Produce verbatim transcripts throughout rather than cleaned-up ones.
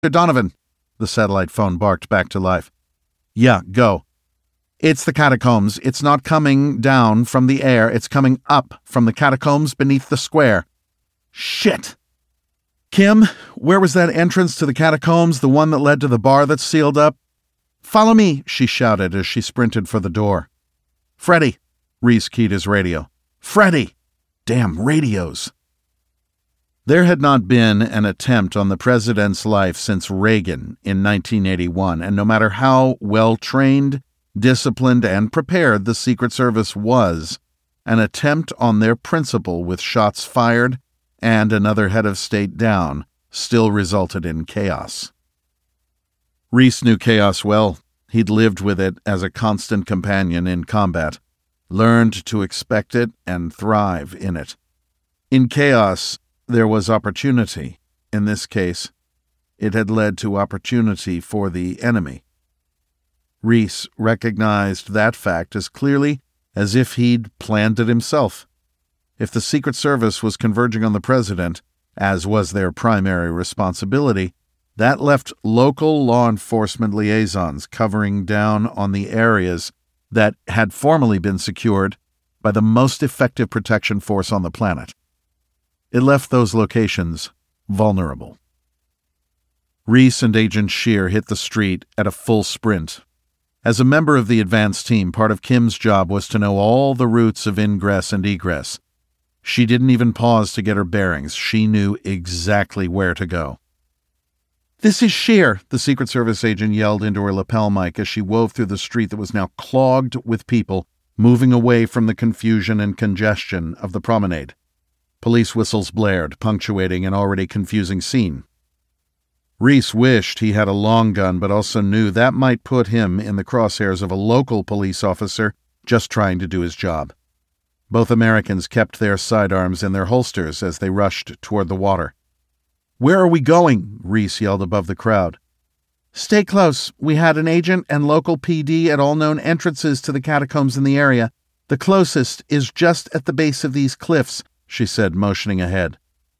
Donovan, the satellite phone barked back to life. Yeah, go. It's the catacombs. It's not coming down from the air. It's coming up from the catacombs beneath the square. Shit! Kim, where was that entrance to the catacombs, the one that led to the bar that's sealed up? Follow me, she shouted as she sprinted for the door. Freddie, Reese keyed his radio. Freddie! Damn radios! There had not been an attempt on the president's life since Reagan in nineteen eighty-one, and no matter how well-trained, disciplined, and prepared the Secret Service was, an attempt on their principal with shots fired and another head of state down still resulted in chaos. Reese knew chaos well. He'd lived with it as a constant companion in combat, learned to expect it and thrive in it. In chaos, there was opportunity. In this case, it had led to opportunity for the enemy. Reese recognized that fact as clearly as if he'd planned it himself. If the Secret Service was converging on the president, as was their primary responsibility, that left local law enforcement liaisons covering down on the areas that had formerly been secured by the most effective protection force on the planet. It left those locations vulnerable. Reese and Agent Scheer hit the street at a full sprint. As a member of the advance team, part of Kim's job was to know all the routes of ingress and egress. She didn't even pause to get her bearings. She knew exactly where to go. This is Scheer, the Secret Service agent yelled into her lapel mic as she wove through the street that was now clogged with people moving away from the confusion and congestion of the promenade. Police whistles blared, punctuating an already confusing scene. Reese wished he had a long gun, but also knew that might put him in the crosshairs of a local police officer just trying to do his job. Both Americans kept their sidearms in their holsters as they rushed toward the water. Where are we going? Reese yelled above the crowd. Stay close. We had an agent and local P D at all known entrances to the catacombs in the area. The closest is just at the base of these cliffs, she said, motioning ahead.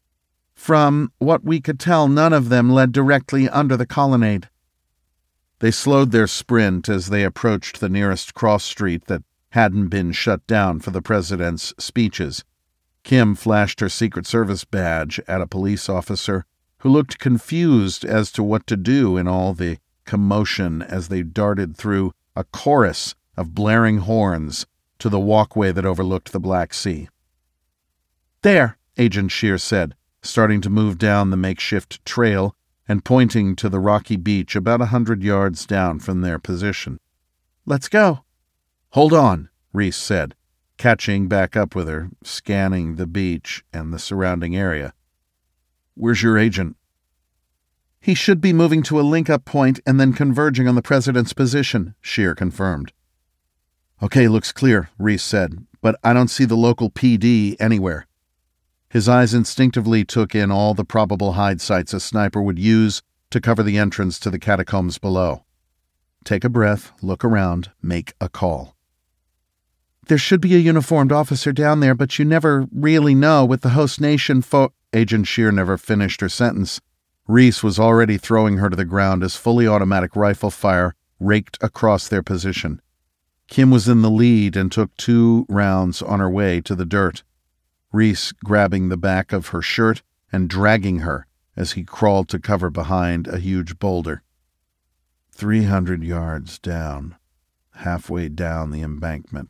From what we could tell, none of them led directly under the colonnade. They slowed their sprint as they approached the nearest cross street that hadn't been shut down for the president's speeches. Kim flashed her Secret Service badge at a police officer who looked confused as to what to do in all the commotion as they darted through a chorus of blaring horns to the walkway that overlooked the Black Sea. There, Agent Scheer said, starting to move down the makeshift trail and pointing to the rocky beach about a hundred yards down from their position. Let's go. Hold on, Reese said, catching back up with her, scanning the beach and the surrounding area. Where's your agent? He should be moving to a link-up point and then converging on the president's position, Scheer confirmed. Okay, looks clear, Reese said, but I don't see the local P D anywhere. His eyes instinctively took in all the probable hide sites a sniper would use to cover the entrance to the catacombs below. Take a breath, look around, make a call. There should be a uniformed officer down there, but you never really know with the host nation fo- Agent Scheer never finished her sentence. Reese was already throwing her to the ground as fully automatic rifle fire raked across their position. Kim was in the lead and took two rounds on her way to the dirt, Reese grabbing the back of her shirt and dragging her as he crawled to cover behind a huge boulder. Three hundred yards down, halfway down the embankment.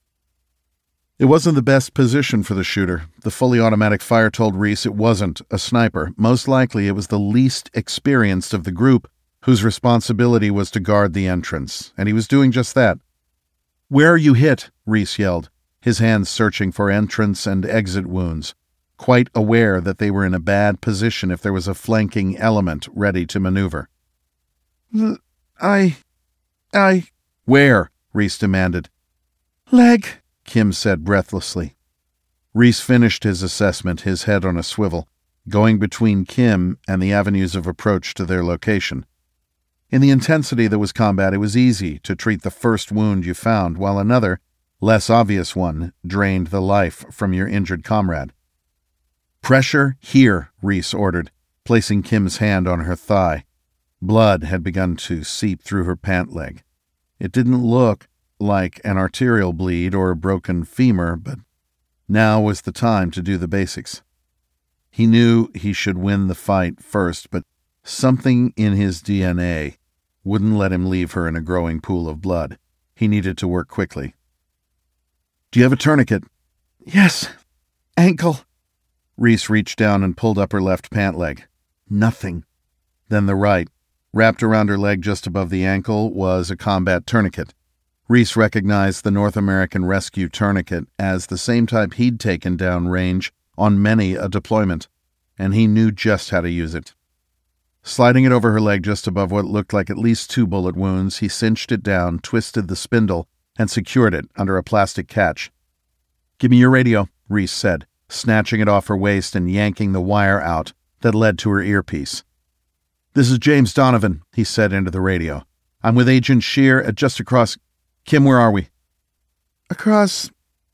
It wasn't the best position for the shooter. The fully automatic fire told Reese it wasn't a sniper. Most likely it was the least experienced of the group, whose responsibility was to guard the entrance, and he was doing just that. Where are you hit? Reese yelled, his hands searching for entrance and exit wounds, quite aware that they were in a bad position if there was a flanking element ready to maneuver. I... I... Where? Reese demanded. Leg, Kim said breathlessly. Reese finished his assessment, his head on a swivel, going between Kim and the avenues of approach to their location. In the intensity that was combat, it was easy to treat the first wound you found, while another, less obvious one, drained the life from your injured comrade. Pressure here, Reese ordered, placing Kim's hand on her thigh. Blood had begun to seep through her pant leg. It didn't look like an arterial bleed or a broken femur, but now was the time to do the basics. He knew he should win the fight first, but something in his D N A wouldn't let him leave her in a growing pool of blood. He needed to work quickly. "Do you have a tourniquet?" "Yes. Ankle." Reese reached down and pulled up her left pant leg. Nothing. Then the right. Wrapped around her leg just above the ankle was a combat tourniquet. Reese recognized the North American Rescue Tourniquet as the same type he'd taken down range on many a deployment, and he knew just how to use it. Sliding it over her leg just above what looked like at least two bullet wounds, he cinched it down, twisted the spindle, and secured it under a plastic catch. "Give me your radio," Reese said, snatching it off her waist and yanking the wire out that led to her earpiece. "This is James Donovan," he said into the radio. "I'm with Agent Shear at just across... Kim, where are we?" Across...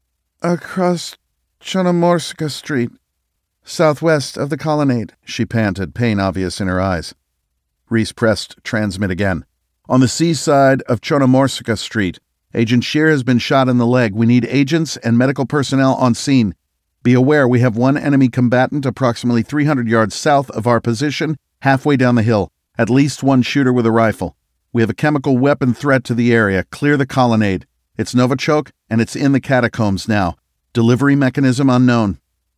across Chernomorska Street, southwest of the colonnade," she panted, pain obvious in her eyes. Reese pressed transmit again. "On the seaside of Chernomorska Street. Agent Shear has been shot in the leg. We need agents and medical personnel on scene. Be aware we have one enemy combatant approximately three hundred yards south of our position, halfway down the hill. At least one shooter with a rifle. We have a chemical weapon threat to the area. Clear the colonnade. It's Novichok, and it's in the catacombs now. Delivery mechanism unknown."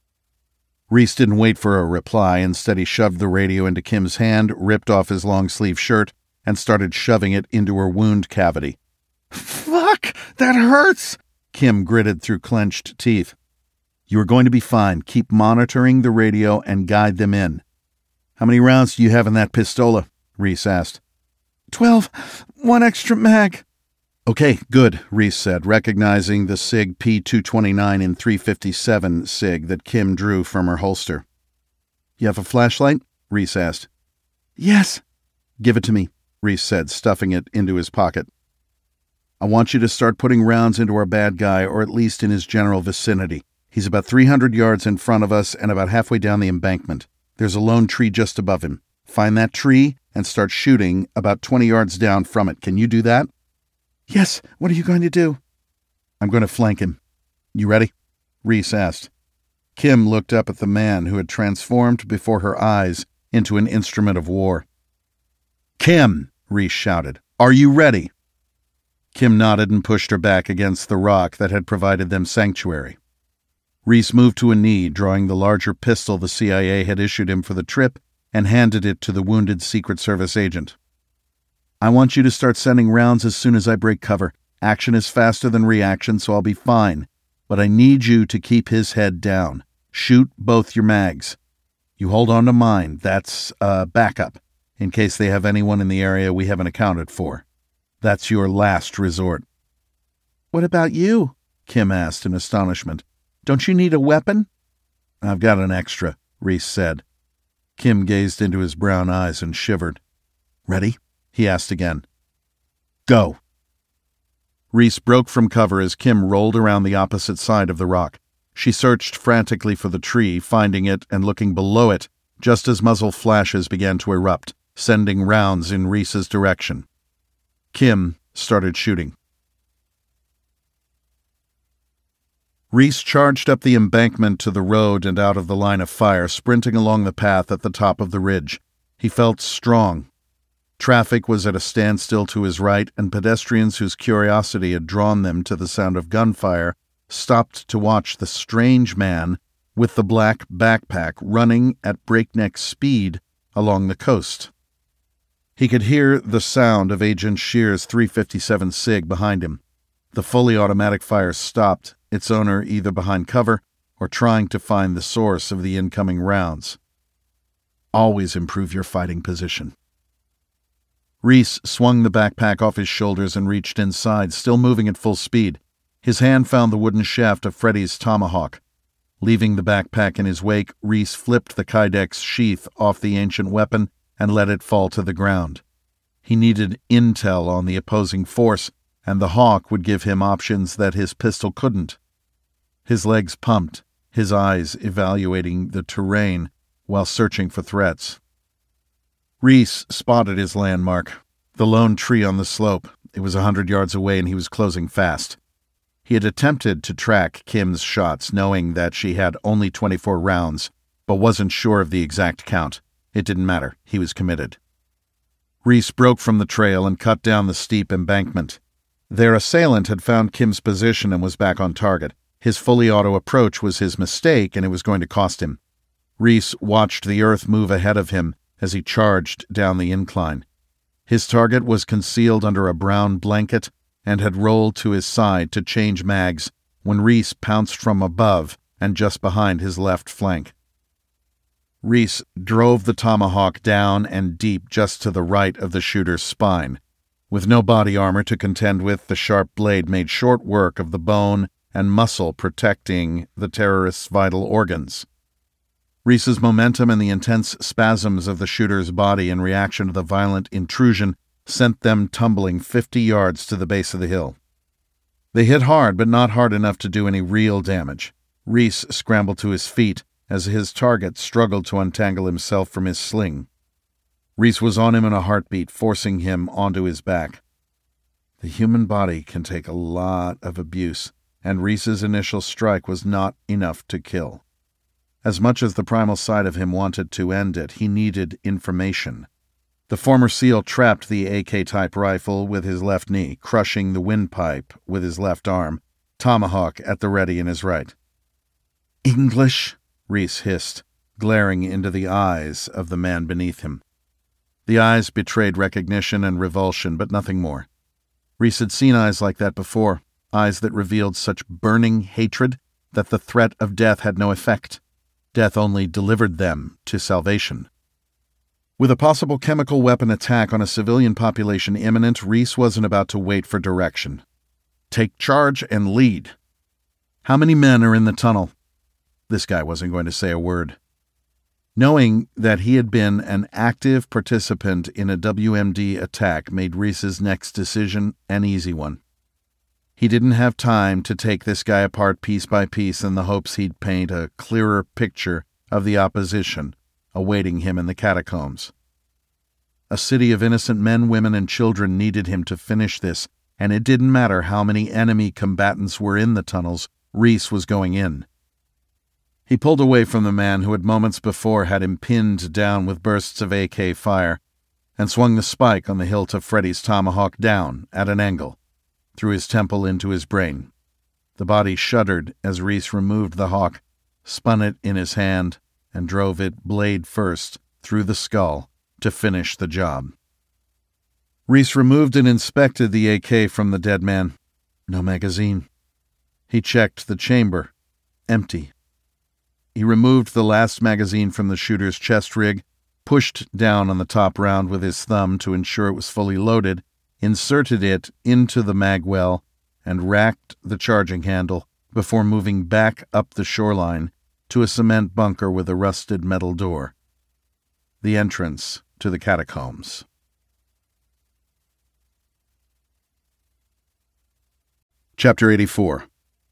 Reese didn't wait for a reply. Instead, he shoved the radio into Kim's hand, ripped off his long-sleeve shirt, and started shoving it into her wound cavity. "Fuck! That hurts!" Kim gritted through clenched teeth. "You are going to be fine. Keep monitoring the radio and guide them in." "How many rounds do you have in that pistola?" Reese asked. Twelve. One extra mag." "Okay, good," Reese said, recognizing the SIG P two twenty-nine and three fifty-seven SIG that Kim drew from her holster. "You have a flashlight?" Reese asked. "Yes." "Give it to me," Reese said, stuffing it into his pocket. "I want you to start putting rounds into our bad guy, or at least in his general vicinity. He's about three hundred yards in front of us and about halfway down the embankment. There's a lone tree just above him. Find that tree and start shooting about twenty yards down from it. Can you do that?" "Yes. What are you going to do?" "I'm going to flank him. You ready?" Reese asked. Kim looked up at the man who had transformed before her eyes into an instrument of war. "Kim," Reese shouted, "are you ready?" Kim nodded and pushed her back against the rock that had provided them sanctuary. Reese moved to a knee, drawing the larger pistol the C I A had issued him for the trip, and handed it to the wounded Secret Service agent. "I want you to start sending rounds as soon as I break cover. Action is faster than reaction, so I'll be fine. But I need you to keep his head down. Shoot both your mags. You hold on to mine. That's uh, backup, in case they have anyone in the area we haven't accounted for. That's your last resort." "What about you?" Kim asked in astonishment. "Don't you need a weapon?" "I've got an extra," Reese said. Kim gazed into his brown eyes and shivered. "Ready?" he asked again. "Go." Reese broke from cover as Kim rolled around the opposite side of the rock. She searched frantically for the tree, finding it and looking below it just as muzzle flashes began to erupt, sending rounds in Reese's direction. Kim started shooting. Reese charged up the embankment to the road and out of the line of fire, sprinting along the path at the top of the ridge. He felt strong. Traffic was at a standstill to his right, and pedestrians whose curiosity had drawn them to the sound of gunfire stopped to watch the strange man with the black backpack running at breakneck speed along the coast. He could hear the sound of Agent Shear's three fifty-seven SIG behind him. The fully automatic fire stopped, its owner either behind cover or trying to find the source of the incoming rounds. Always improve your fighting position. Reese swung the backpack off his shoulders and reached inside, still moving at full speed. His hand found the wooden shaft of Freddy's tomahawk. Leaving the backpack in his wake, Reese flipped the Kydex sheath off the ancient weapon and let it fall to the ground. He needed intel on the opposing force, and the hawk would give him options that his pistol couldn't. His legs pumped, his eyes evaluating the terrain while searching for threats. Reese spotted his landmark, the lone tree on the slope. It was a hundred yards away and he was closing fast. He had attempted to track Kim's shots, knowing that she had only twenty-four rounds, but wasn't sure of the exact count. It didn't matter. He was committed. Reese broke from the trail and cut down the steep embankment. Their assailant had found Kim's position and was back on target. His fully auto approach was his mistake, and it was going to cost him. Reese watched the earth move ahead of him as he charged down the incline. His target was concealed under a brown blanket and had rolled to his side to change mags when Reese pounced from above and just behind his left flank. Reese drove the tomahawk down and deep just to the right of the shooter's spine. With no body armor to contend with, the sharp blade made short work of the bone and muscle protecting the terrorist's vital organs. Reese's momentum and the intense spasms of the shooter's body in reaction to the violent intrusion sent them tumbling fifty yards to the base of the hill. They hit hard, but not hard enough to do any real damage. Reese scrambled to his feet as his target struggled to untangle himself from his sling. Reese was on him in a heartbeat, forcing him onto his back. The human body can take a lot of abuse, and Reese's initial strike was not enough to kill. As much as the primal side of him wanted to end it, he needed information. The former SEAL trapped the A K-type rifle with his left knee, crushing the windpipe with his left arm, tomahawk at the ready in his right. "English?" Reese hissed, glaring into the eyes of the man beneath him. The eyes betrayed recognition and revulsion, but nothing more. Reese had seen eyes like that before, eyes that revealed such burning hatred that the threat of death had no effect. Death only delivered them to salvation. With a possible chemical weapon attack on a civilian population imminent, Reese wasn't about to wait for direction. Take charge and lead. How many men are in the tunnel? This guy wasn't going to say a word. Knowing that he had been an active participant in a W M D attack made Reese's next decision an easy one. He didn't have time to take this guy apart piece by piece in the hopes he'd paint a clearer picture of the opposition awaiting him in the catacombs. A city of innocent men, women, and children needed him to finish this, and it didn't matter how many enemy combatants were in the tunnels, Reese was going in. He pulled away from the man who had moments before had him pinned down with bursts of A K fire, and swung the spike on the hilt of Freddy's tomahawk down, at an angle, through his temple into his brain. The body shuddered as Reese removed the hawk, spun it in his hand, and drove it blade first through the skull to finish the job. Reese removed and inspected the A K from the dead man. No magazine. He checked the chamber. Empty. He removed the last magazine from the shooter's chest rig, pushed down on the top round with his thumb to ensure it was fully loaded, inserted it into the mag well, and racked the charging handle before moving back up the shoreline to a cement bunker with a rusted metal door. The entrance to the catacombs. Chapter eighty-four.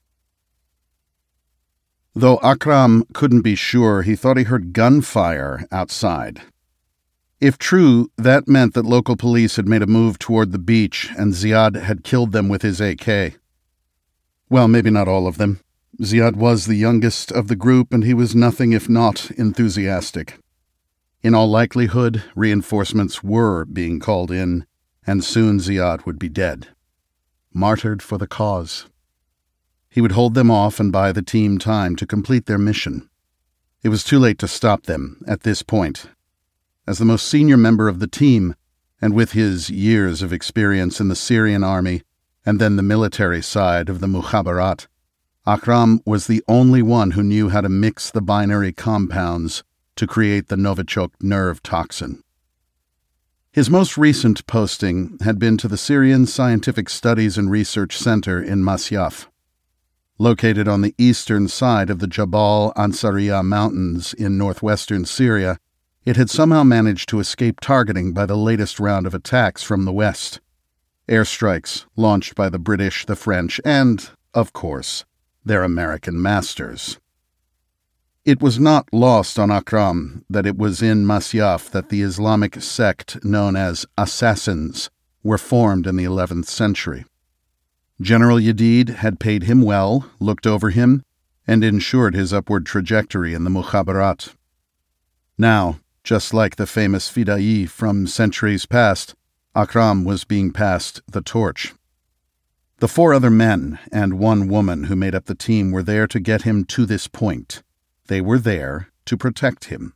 Though Akram couldn't be sure, he thought he heard gunfire outside. If true, that meant that local police had made a move toward the beach and Ziad had killed them with his A K. Well, maybe not all of them. Ziad was the youngest of the group, and he was nothing if not enthusiastic. In all likelihood, reinforcements were being called in, and soon Ziad would be dead. Martyred for the cause. He would hold them off and buy the team time to complete their mission. It was too late to stop them at this point. As the most senior member of the team, and with his years of experience in the Syrian army and then the military side of the Mukhabarat, Akram was the only one who knew how to mix the binary compounds to create the Novichok nerve toxin. His most recent posting had been to the Syrian Scientific Studies and Research Center in Masyaf. Located on the eastern side of the Jabal Ansariya Mountains in northwestern Syria, it had somehow managed to escape targeting by the latest round of attacks from the west. Airstrikes launched by the British, the French, and, of course, their American masters. It was not lost on Akram that it was in Masyaf that the Islamic sect known as Assassins were formed in the eleventh century. General Yedid had paid him well, looked over him, and ensured his upward trajectory in the Mukhabarat. Now, just like the famous Fidai from centuries past, Akram was being passed the torch. The four other men and one woman who made up the team were there to get him to this point. They were there to protect him.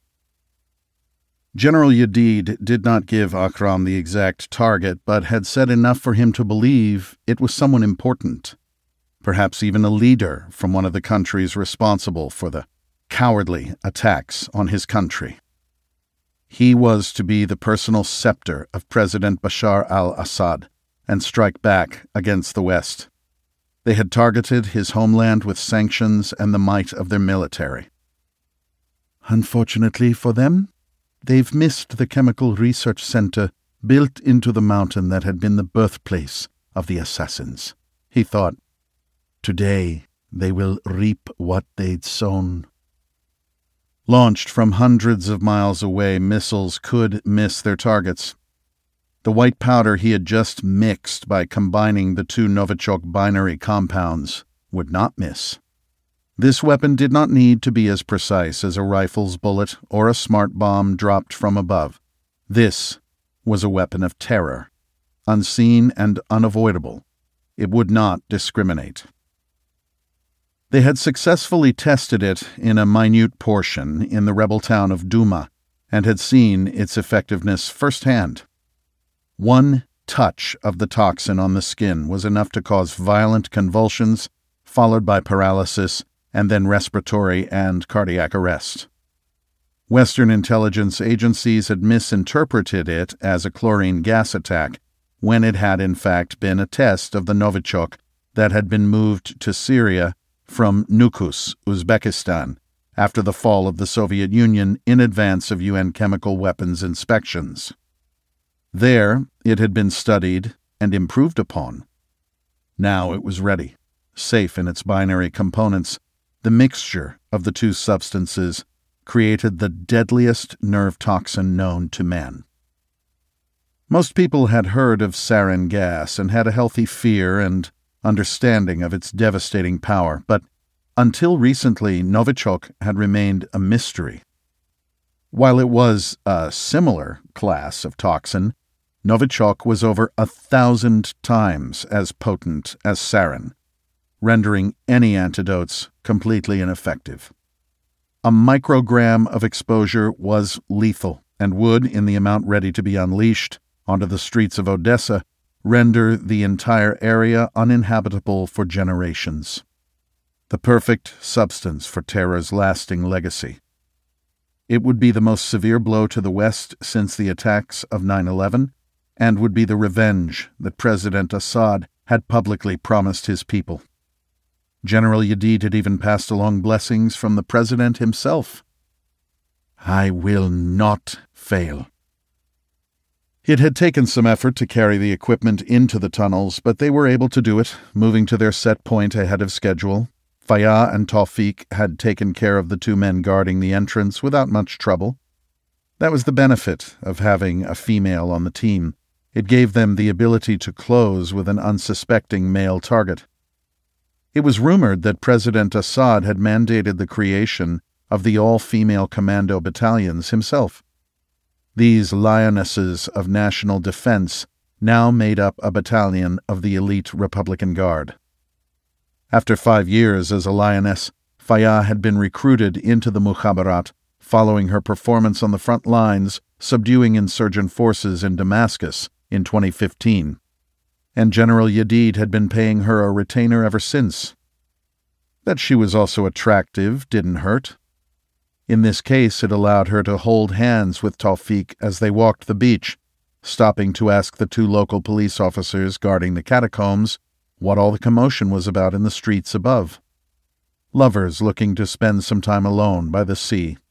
General Yedid did not give Akram the exact target, but had said enough for him to believe it was someone important, perhaps even a leader from one of the countries responsible for the cowardly attacks on his country. He was to be the personal scepter of President Bashar al-Assad and strike back against the West. They had targeted his homeland with sanctions and the might of their military. Unfortunately for them, they've missed the chemical research center built into the mountain that had been the birthplace of the assassins. He thought, today they will reap what they'd sown. Launched from hundreds of miles away, missiles could miss their targets. The white powder he had just mixed by combining the two Novichok binary compounds would not miss. This weapon did not need to be as precise as a rifle's bullet or a smart bomb dropped from above. This was a weapon of terror, unseen and unavoidable. It would not discriminate. They had successfully tested it in a minute portion in the rebel town of Duma and had seen its effectiveness firsthand. One touch of the toxin on the skin was enough to cause violent convulsions, followed by paralysis, and then respiratory and cardiac arrest. Western intelligence agencies had misinterpreted it as a chlorine gas attack, when it had in fact been a test of the Novichok that had been moved to Syria from Nukus, Uzbekistan, after the fall of the Soviet Union in advance of U N chemical weapons inspections. There, it had been studied and improved upon. Now it was ready, safe in its binary components. The mixture of the two substances created the deadliest nerve toxin known to man. Most people had heard of sarin gas and had a healthy fear and understanding of its devastating power, but until recently, Novichok had remained a mystery. While it was a similar class of toxin, Novichok was over a thousand times as potent as sarin, rendering any antidotes completely ineffective. A microgram of exposure was lethal and would, in the amount ready to be unleashed onto the streets of Odessa, render the entire area uninhabitable for generations. The perfect substance for terror's lasting legacy. It would be the most severe blow to the West since the attacks of nine eleven, and would be the revenge that President Assad had publicly promised his people. General Yedid had even passed along blessings from the president himself. I will not fail. It had taken some effort to carry the equipment into the tunnels, but they were able to do it, moving to their set point ahead of schedule. Fayah and Tawfiq had taken care of the two men guarding the entrance without much trouble. That was the benefit of having a female on the team. It gave them the ability to close with an unsuspecting male target. It was rumored that President Assad had mandated the creation of the all-female commando battalions himself. These lionesses of national defense now made up a battalion of the elite Republican Guard. After five years as a lioness, Fayah had been recruited into the Mukhabarat following her performance on the front lines subduing insurgent forces in Damascus in twenty fifteen. And General Yedid had been paying her a retainer ever since. That she was also attractive didn't hurt. In this case, it allowed her to hold hands with Tawfiq as they walked the beach, stopping to ask the two local police officers guarding the catacombs what all the commotion was about in the streets above. Lovers looking to spend some time alone by the sea.